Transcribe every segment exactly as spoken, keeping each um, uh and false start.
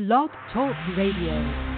Blog Talk Radio.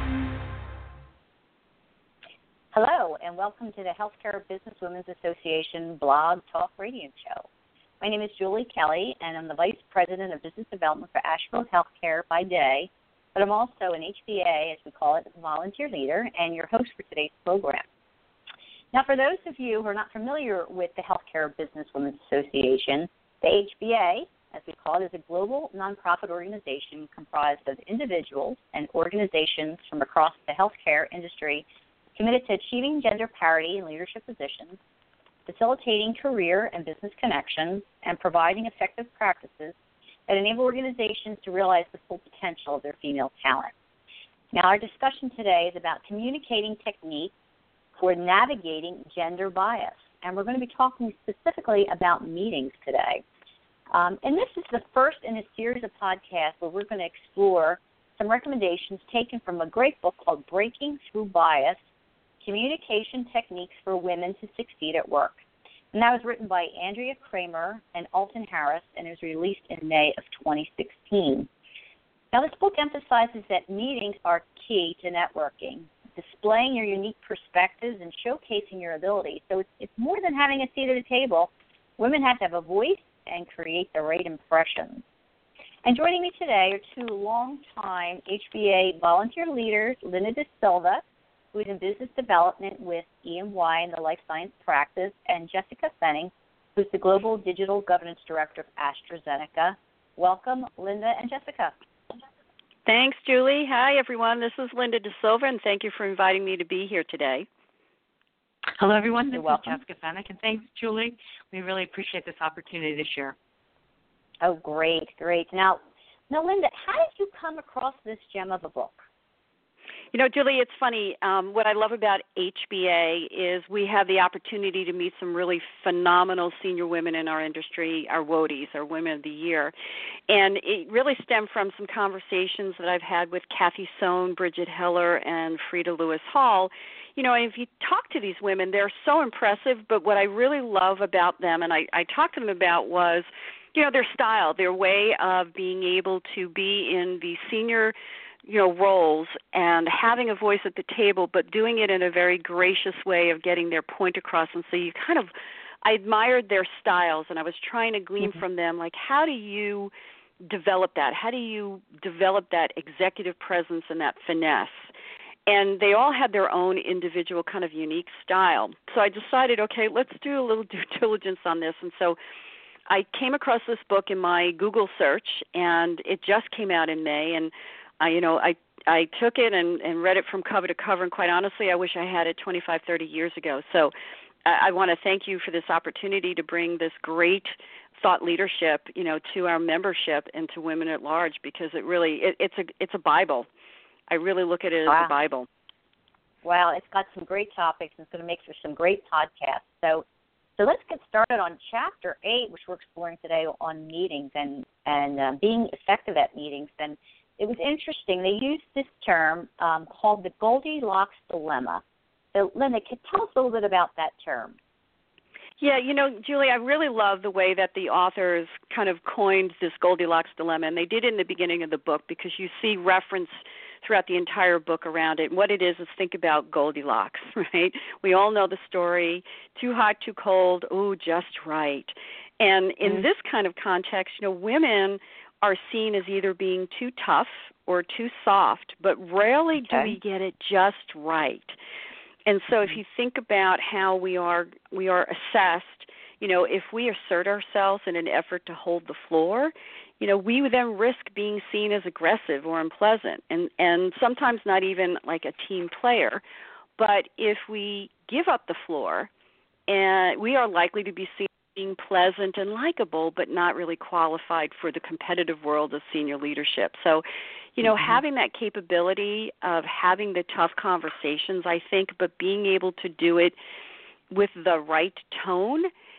Hello, and welcome to the Healthcare Businesswomen's Association Blog Talk Radio Show. My name is Julie Kelly, and I'm the Vice President of Business Development for Asheville Healthcare by day, but I'm also an H B A, as we call it, volunteer leader, and your host for today's program. Now, for those of you who are not familiar with the Healthcare Businesswomen's Association, the H B A, as we call it, is a global nonprofit organization comprised of individuals and organizations from across the healthcare industry committed to achieving gender parity in leadership positions, facilitating career and business connections, and providing effective practices that enable organizations to realize the full potential of their female talent. Now, our discussion today is about communicating techniques for navigating gender bias, and we're going to be talking specifically about meetings today. Um, and this is the first in a series of podcasts where we're going to explore some recommendations taken from a great book called Breaking Through Bias, Communication Techniques for Women to Succeed at Work. And that was written by Andrea Kramer and Alton Harris, and it was released in May of twenty sixteen. Now, this book emphasizes that meetings are key to networking, displaying your unique perspectives and showcasing your abilities. So it's, it's more than having a seat at a table. Women have to have a voice and create the right impressions. And joining me today are two longtime H B A volunteer leaders, Linda De Silva, who is in business development with E and Y in the life science practice, and Jessica Fenning, who's the Global Digital Governance Director of AstraZeneca. Welcome, Linda and Jessica. Thanks, Julie. Hi, everyone. This is Linda De Silva, and thank you for inviting me to be here today. Hello, everyone. This You're is welcome. Jessica Fennick, and thanks, Julie. We really appreciate this opportunity to share. Oh, great, great. Now, now, Linda, how did you come across this gem of a book? You know, Julie, it's funny. Um, what I love about H B A is we have the opportunity to meet some really phenomenal senior women in our industry, our W O Ds, our Women of the Year. And it really stemmed from some conversations that I've had with Kathy Sohn, Bridget Heller, and Frida Lewis Hall. You know, if you talk to these women, they're so impressive, but what I really love about them, and I, I talked to them about, was, you know, their style, their way of being able to be in the senior, you know, roles and having a voice at the table, but doing it in a very gracious way of getting their point across. And so you kind of, I admired their styles, and I was trying to glean mm-hmm. from them, like, how do you develop that? How do you develop that executive presence and that finesse? And they all had their own individual kind of unique style. So I decided, okay, let's do a little due diligence on this. And so I came across this book in my Google search, and it just came out in May. And, I, you know, I I took it and, and read it from cover to cover. And quite honestly, I wish I had it twenty-five, thirty years ago. So I, I want to thank you for this opportunity to bring this great thought leadership, you know, to our membership and to women at large, because it really, it, it's a it's a Bible. I really look at it as wow. a Bible. Well, it's got some great topics. It's going to make for some great podcasts. So, so let's get started on Chapter eight, which we're exploring today on meetings and and uh, being effective at meetings. And it was interesting. They used this term um, called the Goldilocks dilemma. So, Linda, can you tell us a little bit about that term? Yeah, you know, Julie, I really love the way that the authors kind of coined this Goldilocks dilemma, and they did it in the beginning of the book because you see reference throughout the entire book around it. And what it is is think about Goldilocks, right? We all know the story, too hot, too cold, ooh, just right. And in mm-hmm. this kind of context, you know, women are seen as either being too tough or too soft, but rarely okay. do we get it just right. And so if you think about how we are we are assessed, you know, if we assert ourselves in an effort to hold the floor, you know, we then risk being seen as aggressive or unpleasant, and, and sometimes not even like a team player. But if we give up the floor, and we are likely to be seen as being pleasant and likable, but not really qualified for the competitive world of senior leadership. So, you know, mm-hmm. having that capability of having the tough conversations, I think, but being able to do it with the right tone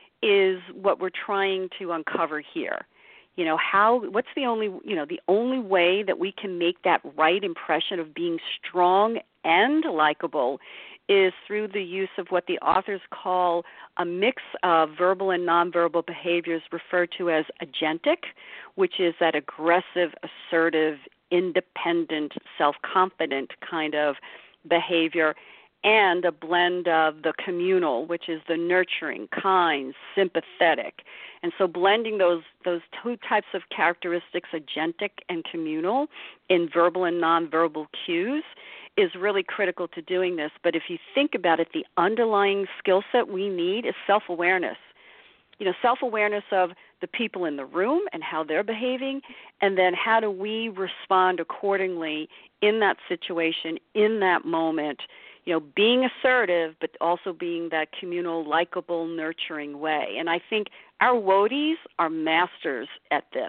is what we're trying to uncover here. You know, how, what's the only, you know, the only way that we can make that right impression of being strong and likable is through the use of what the authors call a mix of verbal and nonverbal behaviors referred to as agentic, which is that aggressive, assertive, independent, self-confident kind of behavior, and a blend of the communal, which is the nurturing, kind, sympathetic. And so blending those those two types of characteristics, agentic and communal, in verbal and nonverbal cues is really critical to doing this. But if you think about it, the underlying skill set we need is self-awareness. You know, self-awareness of the people in the room and how they're behaving, and then how do we respond accordingly in that situation, in that moment, you know, being assertive, but also being that communal, likable, nurturing way. And I think our WODIs are masters at this.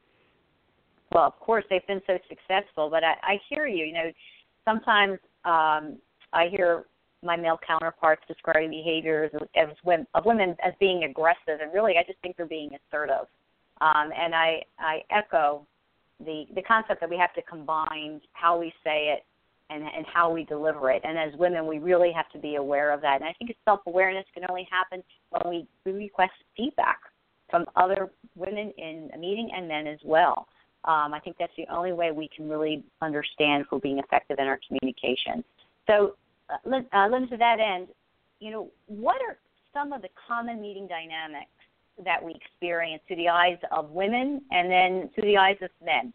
Well, of course, they've been so successful, but I, I hear you. You know, sometimes um, I hear my male counterparts describing behaviors as women, of women as being aggressive, and really I just think they're being assertive. Um, and I, I echo the, the concept that we have to combine how we say it and, and how we deliver it. And as women, we really have to be aware of that. And I think self-awareness can only happen when we, we request feedback from other women in a meeting and men as well. Um, I think that's the only way we can really understand if we're being effective in our communication. So, uh, Lynn, uh, Lynn, to that end, you know, what are some of the common meeting dynamics that we experience through the eyes of women and then through the eyes of men?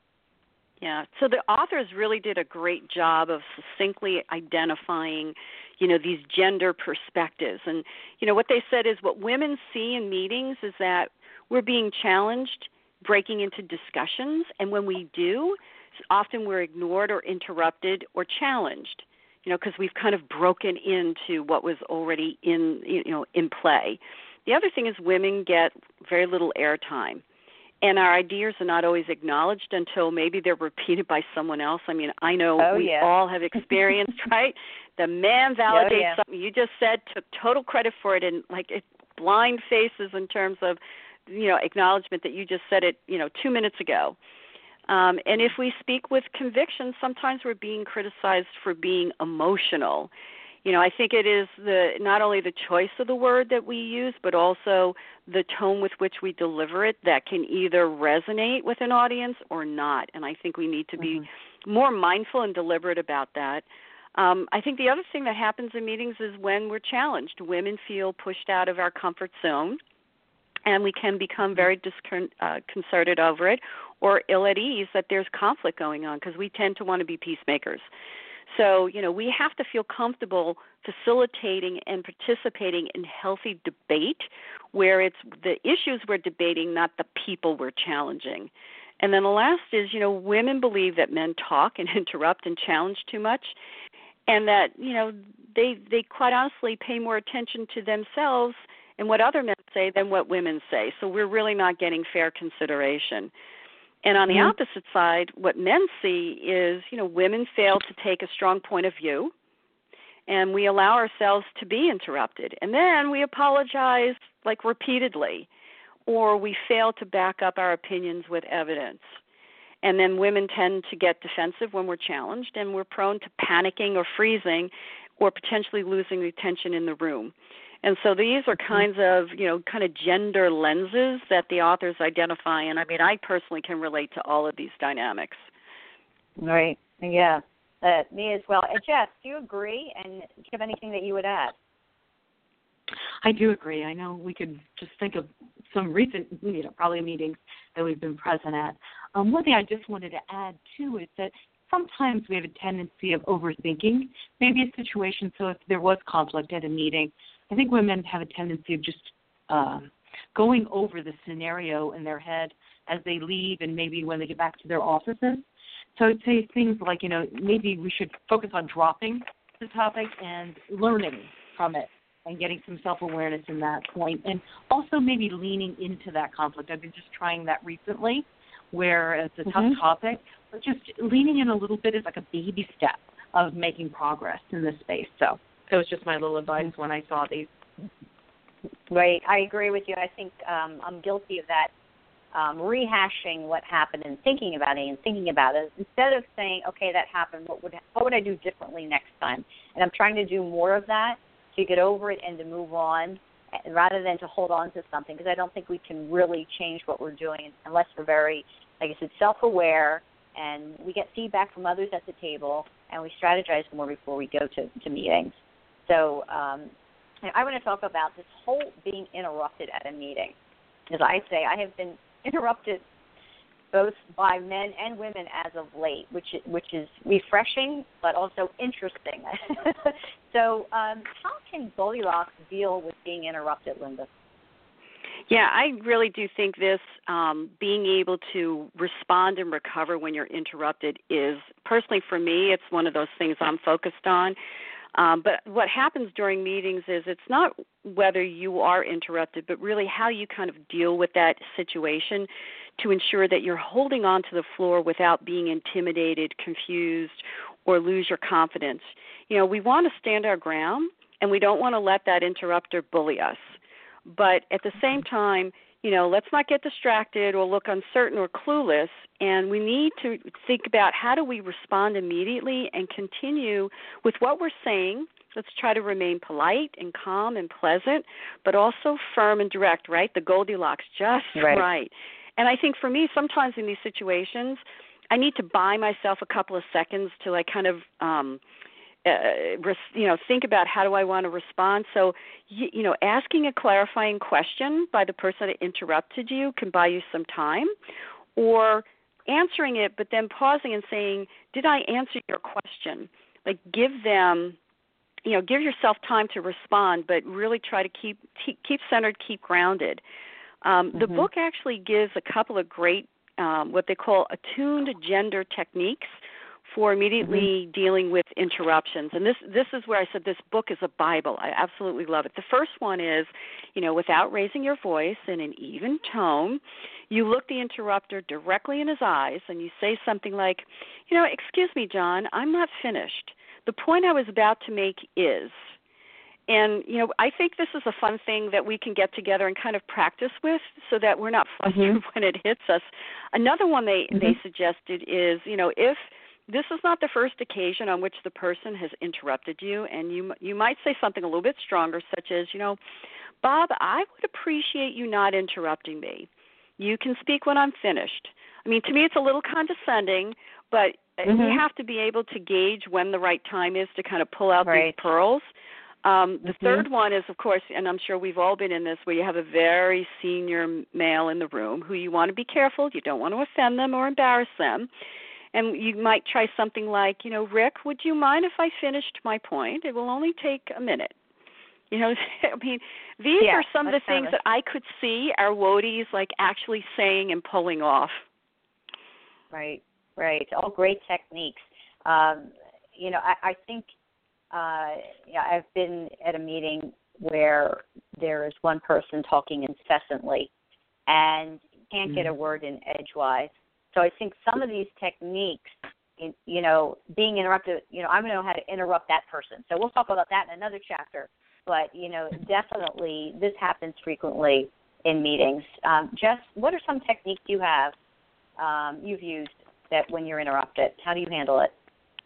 Yeah, so the authors really did a great job of succinctly identifying, you know, these gender perspectives. And, you know, what they said is what women see in meetings is that we're being challenged, breaking into discussions, and when we do, often we're ignored or interrupted or challenged, you know, because we've kind of broken into what was already in, you know, in play. The other thing is women get very little airtime. And our ideas are not always acknowledged until maybe they're repeated by someone else. I mean, I know oh, we yeah. all have experienced, right? The man validates oh, yeah. something you just said, took total credit for it, and like it, blind faces in terms of, you know, acknowledgement that you just said it, you know, two minutes ago. Um, and if we speak with conviction, sometimes we're being criticized for being emotional. You know, I think it is the not only the choice of the word that we use, but also the tone with which we deliver it that can either resonate with an audience or not. And I think we need to be mm-hmm. more mindful and deliberate about that. Um, I think the other thing that happens in meetings is when we're challenged. Women feel pushed out of our comfort zone, and we can become very disconcerted uh, over it or ill at ease that there's conflict going on because we tend to want to be peacemakers. So, you know, we have to feel comfortable facilitating and participating in healthy debate where it's the issues we're debating, not the people we're challenging. And then the last is, you know, women believe that men talk and interrupt and challenge too much, and that, you know, they they quite honestly pay more attention to themselves and what other men say than what women say. So we're really not getting fair consideration. And on the mm-hmm. opposite side, what men see is, you know, women fail to take a strong point of view, and we allow ourselves to be interrupted. And then we apologize, like, repeatedly, or we fail to back up our opinions with evidence. And then women tend to get defensive when we're challenged, and we're prone to panicking or freezing or potentially losing the attention in the room. And so these are kinds of, you know, kind of gender lenses that the authors identify. And, I mean, I personally can relate to all of these dynamics. Right. Yeah. Uh, me as well. Uh, Jess, do you agree? And do you have anything that you would add? I do agree. I know we could just think of some recent, you know, probably meetings that we've been present at. Um, one thing I just wanted to add, too, is that sometimes we have a tendency of overthinking maybe a situation. So if there was conflict at a meeting, I think women have a tendency of just uh, going over the scenario in their head as they leave and maybe when they get back to their offices. So I'd say things like, you know, maybe we should focus on dropping the topic and learning from it and getting some self-awareness in that point. And also maybe leaning into that conflict. I've been just trying that recently where it's a mm-hmm. tough topic, but just leaning in a little bit is like a baby step of making progress in this space. So that was just my little advice when I saw these. Right. I agree with you. I think um, I'm guilty of that, um, rehashing what happened and thinking about it and thinking about it. Instead of saying, okay, that happened, what would what would I do differently next time? And I'm trying to do more of that to get over it and to move on rather than to hold on to something, because I don't think we can really change what we're doing unless we're very, like I said, self-aware and we get feedback from others at the table, and we strategize more before we go to, to meetings. So um, I want to talk about this whole being interrupted at a meeting. As I say, I have been interrupted both by men and women as of late, which which is refreshing but also interesting. So um, how can Goldilocks deal with being interrupted, Linda? Yeah, I really do think this um, being able to respond and recover when you're interrupted is, personally for me, it's one of those things I'm focused on. Um, but what happens during meetings is it's not whether you are interrupted, but really how you kind of deal with that situation to ensure that you're holding on to the floor without being intimidated, confused, or lose your confidence. You know, we want to stand our ground, and we don't want to let that interrupter bully us. But at the same time, you know, let's not get distracted or look uncertain or clueless, and we need to think about how do we respond immediately and continue with what we're saying. Let's try to remain polite and calm and pleasant, but also firm and direct, right? The Goldilocks, just right. right. And I think for me, sometimes in these situations, I need to buy myself a couple of seconds to like kind of um, – Uh, you know, think about how do I want to respond. So, you, you know, asking a clarifying question by the person that interrupted you can buy you some time, or answering it but then pausing and saying, did I answer your question? Like give them, you know, give yourself time to respond, but really try to keep keep centered, keep grounded. Um, mm-hmm. The book actually gives a couple of great, um, what they call attuned gender techniques for immediately mm-hmm. dealing with interruptions. And this this is where I said this book is a Bible. I absolutely love it. The first one is, you know, without raising your voice in an even tone, you look the interrupter directly in his eyes and you say something like, you know, excuse me, John, I'm not finished. The point I was about to make is. And, you know, I think this is a fun thing that we can get together and kind of practice with so that we're not flustered mm-hmm. when it hits us. Another one they, mm-hmm. they suggested is, you know, if this is not the first occasion on which the person has interrupted you, and you you might say something a little bit stronger, such as, you know, Bob, I would appreciate you not interrupting me. You can speak when I'm finished. I mean, to me, it's a little condescending, but mm-hmm. you have to be able to gauge when the right time is to kind of pull out right. these pearls. Um, the mm-hmm. third one is, of course, and I'm sure we've all been in this, where you have a very senior male in the room who you want to be careful. You don't want to offend them or embarrass them. And you might try something like, you know, Rick, would you mind if I finished my point? It will only take a minute. You know, I mean, these yeah, are some of the things that I could see our woadies like actually saying and pulling off. Right, right. All great techniques. Um, you know, I, I think uh, yeah, I've been at a meeting where there is one person talking incessantly and can't mm-hmm. get a word in edgewise. So I think some of these techniques, you know, being interrupted, you know, I'm going to know how to interrupt that person. So we'll talk about that in another chapter. But, you know, definitely this happens frequently in meetings. Um, Jess, what are some techniques you have, um, you've used that when you're interrupted? How do you handle it?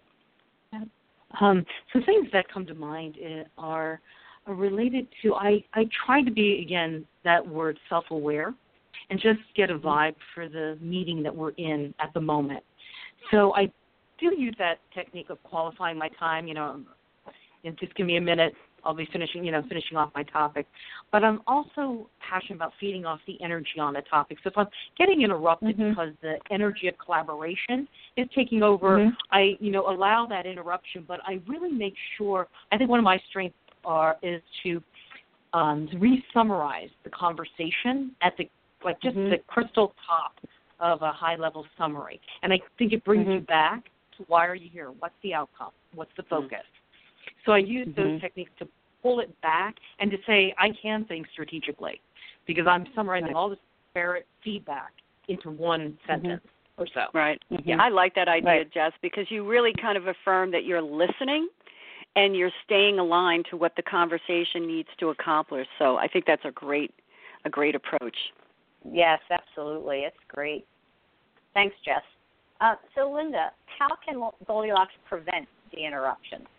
Um, some things that come to mind are, are related to, I, I try to be, again, that word self-aware, and just get a vibe for the meeting that we're in at the moment. So I do use that technique of qualifying my time, you know, and just give me a minute, I'll be finishing, you know, finishing off my topic. But I'm also passionate about feeding off the energy on the topic. So if I'm getting interrupted mm-hmm. because the energy of collaboration is taking over, mm-hmm. I, you know, allow that interruption, but I really make sure, I think one of my strengths are is to, um, to re-summarize the conversation at the like just mm-hmm. the crystal top of a high-level summary. And I think it brings mm-hmm. you back to why are you here? What's the outcome? What's the focus? Mm-hmm. So I use mm-hmm. those techniques to pull it back and to say I can think strategically because I'm summarizing right. all this disparate feedback into one sentence mm-hmm. or so. Right. Mm-hmm. Yeah, I like that idea, right. Jess, because you really kind of affirm that you're listening and you're staying aligned to what the conversation needs to accomplish. So I think that's a great, a great approach. Yes, absolutely. It's great. Thanks, Jess. Uh, so, Linda, how can Goldilocks prevent the interruption?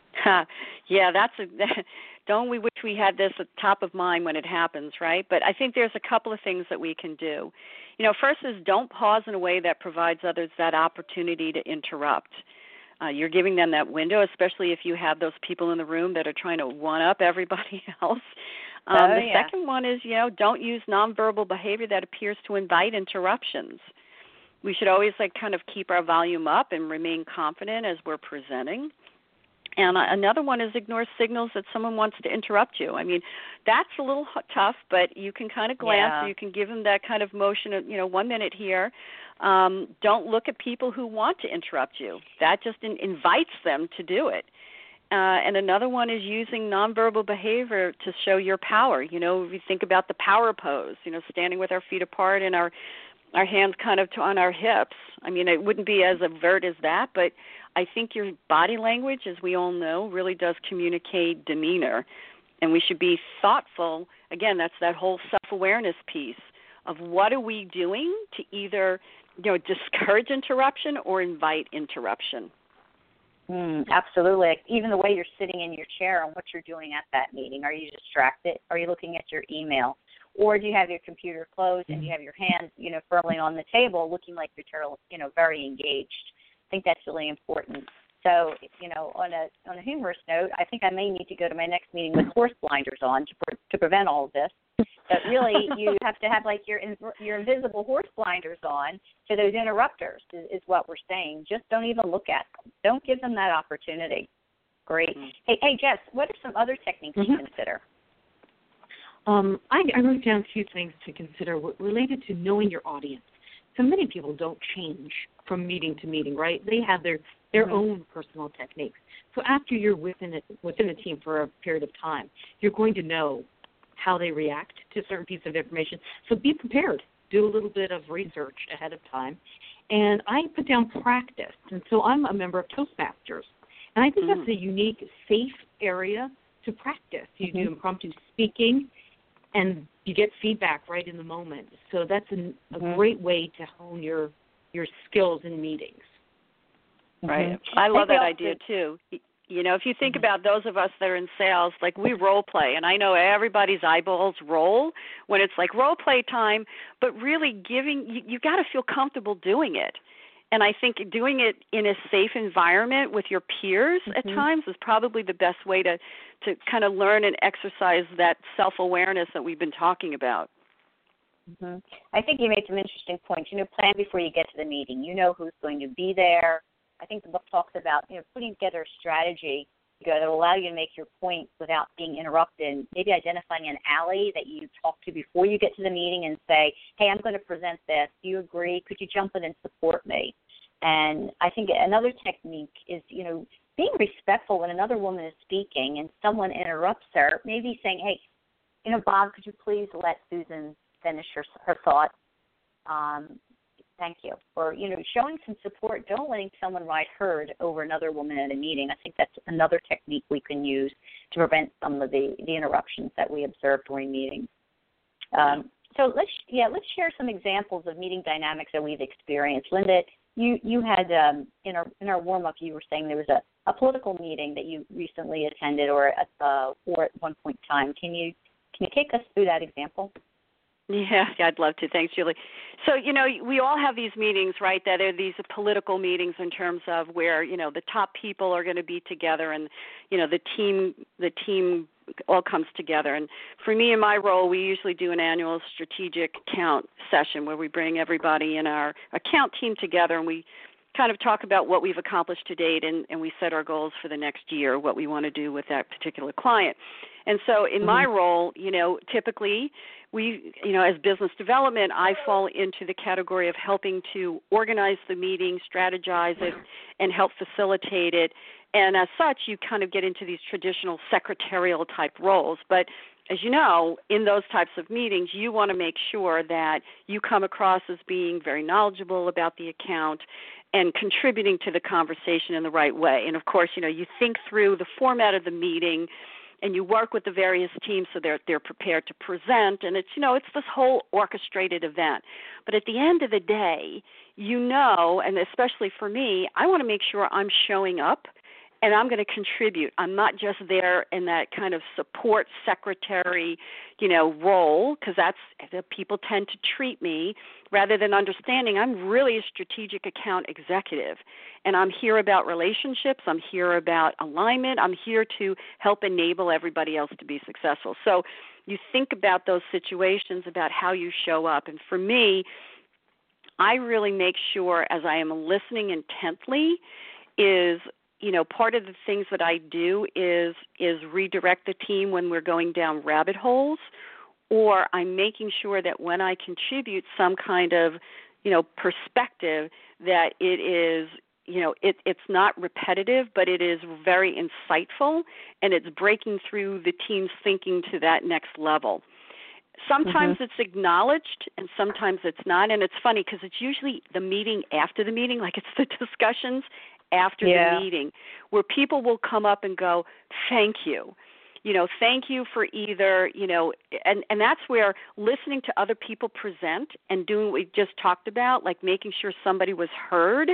Yeah, that's a, don't we wish we had this at the top of mind when it happens, right? But I think there's a couple of things that we can do. You know, first is don't pause in a way that provides others that opportunity to interrupt. Uh, you're giving them that window, especially if you have those people in the room that are trying to one-up everybody else. Um, oh, the yeah. second one is, you know, don't use nonverbal behavior that appears to invite interruptions. We should always, like, kind of keep our volume up and remain confident as we're presenting. And another one is ignore signals that someone wants to interrupt you. I mean, that's a little tough, but you can kind of glance, yeah. or you can give them that kind of motion of, you know, one minute here. Um, don't look at people who want to interrupt you. That just in, invites them to do it. Uh, and another one is using nonverbal behavior to show your power. You know, if you think about the power pose, you know, standing with our feet apart and our our hands kind of to, on our hips. I mean, it wouldn't be as overt as that, but I think your body language, as we all know, really does communicate demeanor. And we should be thoughtful. Again, that's that whole self-awareness piece of what are we doing to either, you know, discourage interruption or invite interruption. Mm, absolutely. Even the way you're sitting in your chair and what you're doing at that meeting. Are you distracted? Are you looking at your email? Or do you have your computer closed and you have your hands, you know, firmly on the table, looking like you're, you know, very engaged? I think that's really important. So, you know, on a on a humorous note, I think I may need to go to my next meeting with horse blinders on to pre- to prevent all of this. But really, you have to have like your your invisible horse blinders on to those interrupters is, is what we're saying. Just don't even look at them. Don't give them that opportunity. Great. Mm-hmm. Hey, hey, Jess, what are some other techniques mm-hmm. you consider? Um, I, I wrote down a few things to consider related to knowing your audience. So many people don't change from meeting to meeting, right? They have their, their mm-hmm. own personal techniques. So after you're within a, within a team for a period of time, you're going to know how they react to certain pieces of information. So be prepared. Do a little bit of research ahead of time. And I put down practice. And so I'm a member of Toastmasters. And I think mm-hmm. that's a unique, safe area to practice. You mm-hmm. do impromptu speaking, and you get feedback right in the moment. So that's an, a mm-hmm. great way to hone your your skills in meetings. Right. Mm-hmm. I love that idea, too. You know, if you think mm-hmm. about those of us that are in sales, like we role play, and I know everybody's eyeballs roll when it's like role play time, but really giving, you, you got to feel comfortable doing it. And I think doing it in a safe environment with your peers mm-hmm. at times is probably the best way to, to kind of learn and exercise that self-awareness that we've been talking about. Mm-hmm. I think you made some interesting points. You know, plan before you get to the meeting. You know who's going to be there. I think the book talks about, you know, putting together a strategy that will allow you to make your point without being interrupted. Maybe identifying an ally that you talk to before you get to the meeting and say, hey, I'm going to present this. Do you agree? Could you jump in and support me? And I think another technique is, you know, being respectful when another woman is speaking and someone interrupts her, maybe saying, hey, you know, Bob, could you please let Susan finish her, her thought? Um, Thank you. Or, you know, showing some support. Don't letting someone ride herd over another woman at a meeting. I think that's another technique we can use to prevent some of the, the interruptions that we observe during meetings. Um, so let's, yeah, let's share some examples of meeting dynamics that we've experienced. Linda, you, you had, um, in our in our warm-up, you were saying there was a, a political meeting that you recently attended or at, uh, or at one point in time. Can you, can you take us through that example? Yeah, I'd love to. Thanks, Julie. So, you know, we all have these meetings, right, that are these political meetings in terms of where, you know, the top people are going to be together and, you know, the team the team all comes together. And for me in my role, we usually do an annual strategic account session where we bring everybody in our account team together and we kind of talk about what we've accomplished to date and, and we set our goals for the next year, what we want to do with that particular client. And so in mm-hmm. my role, you know, typically we, you know, as business development, I fall into the category of helping to organize the meeting, strategize it, and help facilitate it. And as such, you kind of get into these traditional secretarial type roles. But as you know, in those types of meetings, you want to make sure that you come across as being very knowledgeable about the account and contributing to the conversation in the right way. And, of course, you know, you think through the format of the meeting and you work with the various teams so they're they're prepared to present. And it's, you know, it's this whole orchestrated event. But at the end of the day, you know, and especially for me, I want to make sure I'm showing up and I'm going to contribute. I'm not just there in that kind of support secretary, you know, role, because that's the people tend to treat me, rather than understanding I'm really a strategic account executive, and I'm here about relationships. I'm here about alignment. I'm here to help enable everybody else to be successful. So you think about those situations, about how you show up, and for me, I really make sure as I am listening intently is, you know, part of the things that I do is is redirect the team when we're going down rabbit holes, or I'm making sure that when I contribute some kind of, you know, perspective, that it is, you know, it, it's not repetitive, but it is very insightful, and it's breaking through the team's thinking to that next level. Sometimes mm-hmm. it's acknowledged, and sometimes it's not, and it's funny because it's usually the meeting after the meeting, like it's the discussions after yeah. the meeting, where people will come up and go, thank you. You know, thank you for either, you know, and, and that's where listening to other people present and doing what we just talked about, like making sure somebody was heard,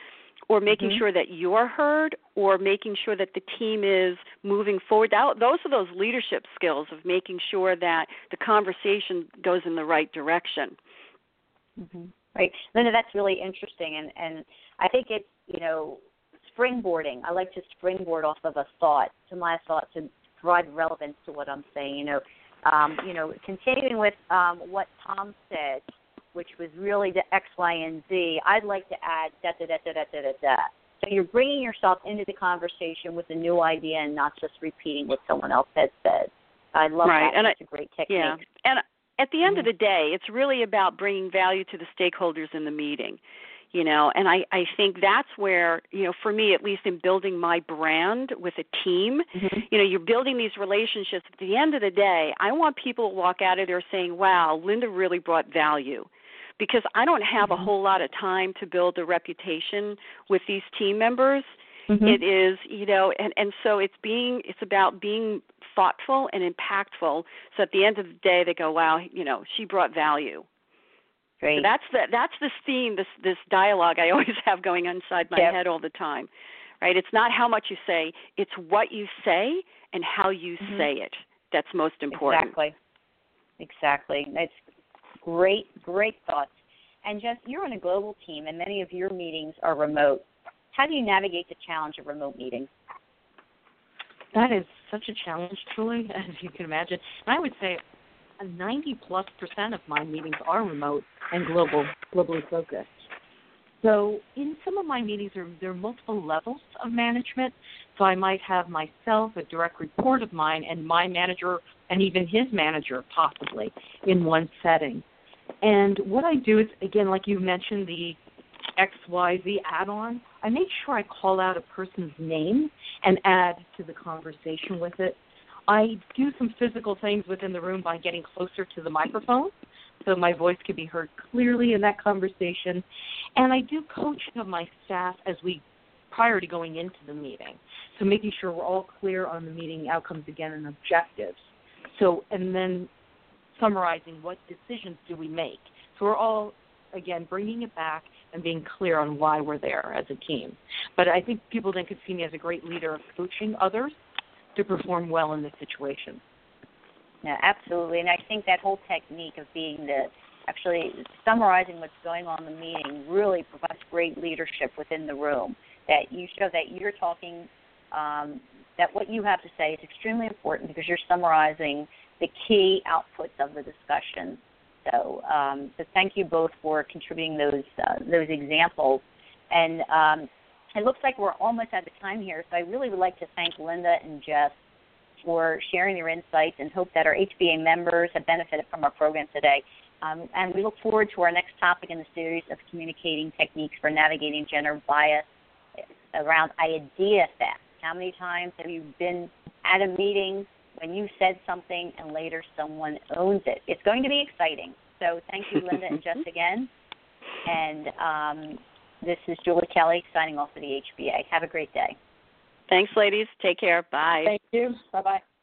or making mm-hmm. sure that you're heard, or making sure that the team is moving forward. That, those are those leadership skills of making sure that the conversation goes in the right direction. Mm-hmm. Right. Linda, that's really interesting, and, and I think it's, you know, springboarding. I like to springboard off of a thought, to my thought, to provide relevance to what I'm saying. You know, um, you know, continuing with um, what Tom said, which was really the X, Y, and Z, I'd like to add da, da, da, da, da, da, da, da. So you're bringing yourself into the conversation with a new idea and not just repeating what someone else has said. I love right. that. And That's I, a great technique. Yeah. And at the end mm-hmm. of the day, it's really about bringing value to the stakeholders in the meeting. You know, and I, I think that's where, you know, for me, at least in building my brand with a team, mm-hmm. you know, you're building these relationships. At the end of the day, I want people to walk out of there saying, wow, Linda really brought value. Because I don't have mm-hmm. a whole lot of time to build a reputation with these team members. Mm-hmm. It is, you know, and, and so it's being, it's about being thoughtful and impactful. So at the end of the day, they go, wow, you know, she brought value. Great. So that's the that's this theme, this this dialogue I always have going inside my yep. head all the time, right? It's not how much you say, it's what you say and how you mm-hmm. say it that's most important. Exactly. Exactly. That's great, great thoughts. And Jess, you're on a global team, and many of your meetings are remote. How do you navigate the challenge of remote meetings? That is such a challenge, Julie, as you can imagine. And I would say ninety plus percent of my meetings are remote and global, globally focused. So in some of my meetings, there, there are multiple levels of management. So I might have myself, a direct report of mine, and my manager, and even his manager, possibly, in one setting. And what I do is, again, like you mentioned, the X Y Z add-on, I make sure I call out a person's name and add to the conversation with it. I do some physical things within the room by getting closer to the microphone so my voice can be heard clearly in that conversation. And I do coaching of my staff as we prior to going into the meeting, so making sure we're all clear on the meeting outcomes again and objectives. So, and then summarizing what decisions do we make. So we're all, again, bringing it back and being clear on why we're there as a team. But I think people then could see me as a great leader of coaching others to perform well in this situation. Yeah, absolutely. And I think that whole technique of being the, actually summarizing what's going on in the meeting really provides great leadership within the room, that you show that you're talking, um, that what you have to say is extremely important because you're summarizing the key outputs of the discussion. So, um, so thank you both for contributing those uh, those examples. And um, it looks like we're almost out of time here, so I really would like to thank Linda and Jess for sharing their insights and hope that our H B A members have benefited from our program today. Um, and we look forward to our next topic in the series of communicating techniques for navigating gender bias around idea theft. How many times have you been at a meeting when you said something and later someone owns it? It's going to be exciting. So thank you, Linda and Jess, again. And um, this is Julie Kelly signing off for the H B A. Have a great day. Thanks, ladies. Take care. Bye. Thank you. Bye-bye.